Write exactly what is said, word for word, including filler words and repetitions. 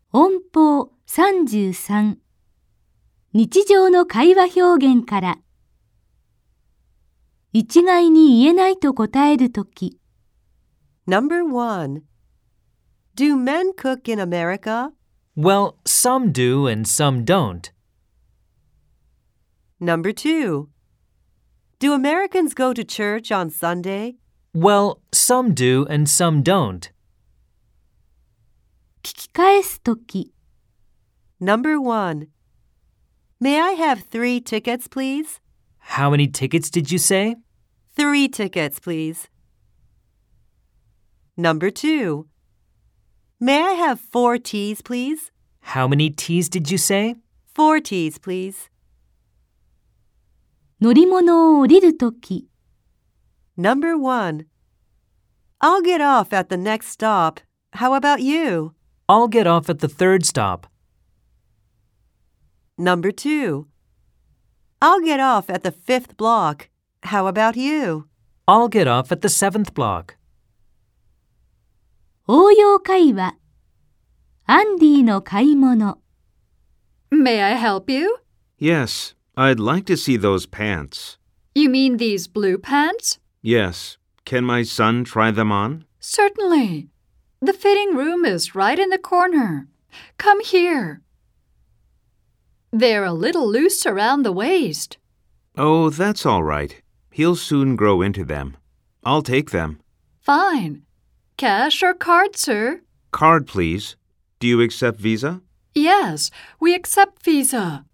音法さんじゅうさん日常の会話表現から一概に言えないと答えるとき Number one. Do men cook in America? Well, some do and some don't. Number two. Do Americans go to church on Sunday? Well, some do and some don't. 聞き返すとき Number one. May I have three tickets, please? How many tickets did you say? Three tickets, please. Number two. May I have four teas, please? How many teas did you say? Four teas, please. 乗り物を降りるとき Number one. I'll get off at the next stop. How about you? I'll get off at the third stop. Number two. I'll get off at the fifth block. How about you? I'll get off at the seventh block. 応用会話アンディの買い物 May I help you? Yes, I'd like to see those pants. You mean these blue pants? Yes. Can my son try them on? Certainly. The fitting room is right in the corner. Come here. They're a little loose around the waist. Oh, that's all right. He'll soon grow into them. I'll take them. Fine. Cash or card, sir? Card, please. Do you accept Visa? Yes, we accept Visa.